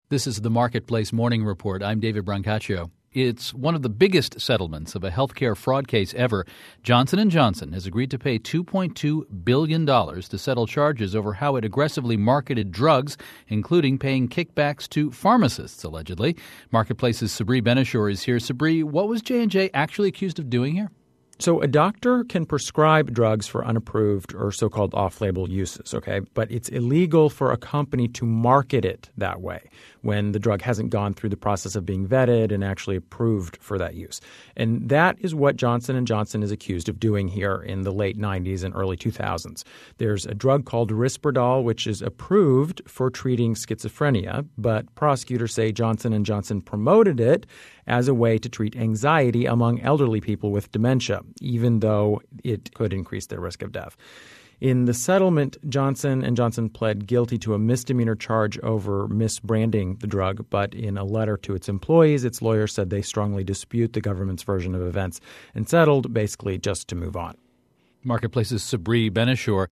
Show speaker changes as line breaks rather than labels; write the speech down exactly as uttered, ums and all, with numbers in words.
This is the Marketplace Morning Report. I'm David Brancaccio. It's one of the biggest settlements of a healthcare fraud case ever. Johnson and Johnson has agreed to pay two point two billion dollars to settle charges over how it aggressively marketed drugs, including paying kickbacks to pharmacists, allegedly. Marketplace's Sabri Ben-Achour is here. Sabri, what was J and J actually accused of doing here?
So a doctor can prescribe drugs for unapproved or so-called off-label uses, okay? But it's illegal for a company to market it that way when the drug hasn't gone through the process of being vetted and actually approved for that use. And that is what Johnson and Johnson is accused of doing here in the late nineties and early two thousands. There's a drug called Risperdal, which is approved for treating schizophrenia, but prosecutors say Johnson and Johnson promoted it as a way to treat anxiety among elderly people with dementia, even though it could increase their risk of death. In the settlement, Johnson and Johnson pled guilty to a misdemeanor charge over misbranding the drug, but in a letter to its employees, its lawyers said they strongly dispute the government's version of events and settled basically just to move on.
Marketplace's Sabri Ben-Achour.